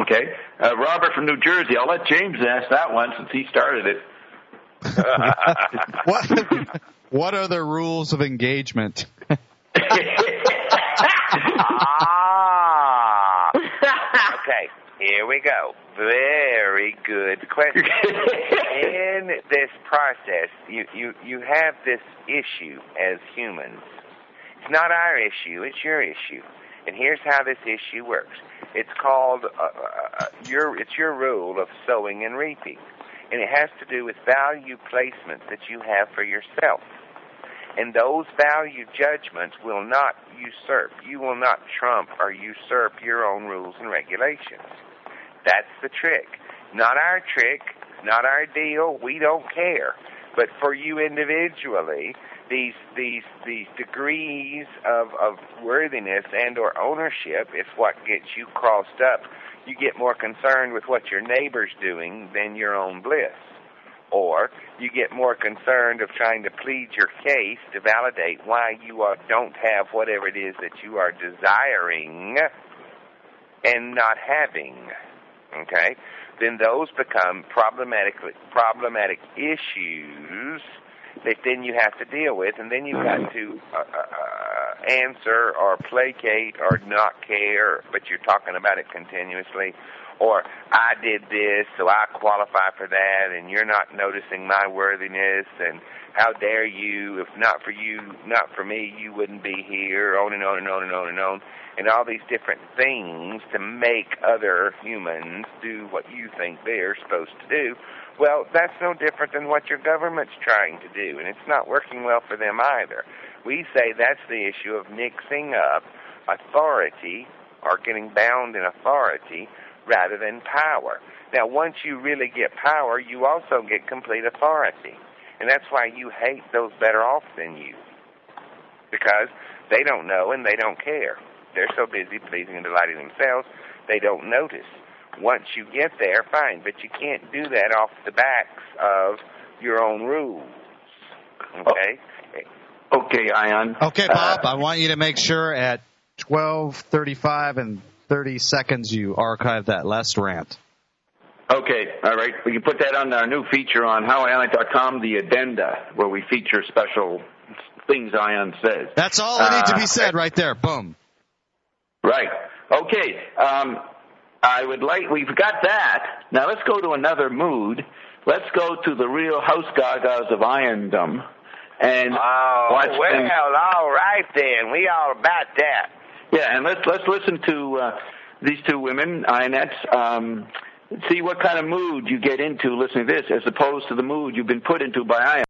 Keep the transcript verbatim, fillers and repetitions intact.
Okay. Uh, Robert from New Jersey. I'll let James ask that one since he started it. what, what are the rules of engagement? ah. Okay, here we go. Very good question. In this process, you, you, you have this issue as humans. It's not our issue, it's your issue. And here's how this issue works. It's called, uh, uh, your, it's your rule of sowing and reaping. And it has to do with value placements that you have for yourself. And those value judgments will not usurp. You will not trump or usurp your own rules and regulations. That's the trick. Not our trick, not our deal. We don't care. But for you individually, these these these degrees of, of worthiness and or ownership is what gets you crossed up. You get more concerned with what your neighbor's doing than your own bliss. Or you get more concerned of trying to plead your case to validate why you are, don't have whatever it is that you are desiring and not having. Okay? Then those become problematic, problematic issues that then you have to deal with, and then you've got to uh, uh, answer or placate or not care, but you're talking about it continuously. Or, I did this, so I qualify for that, and you're not noticing my worthiness, and how dare you, if not for you, not for me, you wouldn't be here, on and on and on and on and on, and all these different things to make other humans do what you think they're supposed to do. Well, that's no different than what your government's trying to do, and it's not working well for them either. We say that's the issue of mixing up authority or getting bound in authority rather than power. Now, once you really get power, you also get complete authority. And that's why you hate those better off than you. Because they don't know and they don't care. They're so busy pleasing and delighting themselves, they don't notice. Once you get there, fine, but you can't do that off the backs of your own rules. Okay? Oh, okay, Ion. Okay, Bob, uh, I want you to make sure at twelve thirty-five and thirty seconds you archive that last rant. Okay, all right. We can put that on our new feature on how ionic dot com, the addenda, where we feature special things Ion says. That's all that uh, needs to be said right there. Boom. Right. Okay. Um, I would like, we've got that. Now let's go to another mood. Let's go to the real house gagas of Iondom. And oh, watch well, them. all right then. We all about that. Yeah, and let's let's listen to uh, these two women, Ionettes. Um, see what kind of mood you get into listening to this, as opposed to the mood you've been put into by Ion.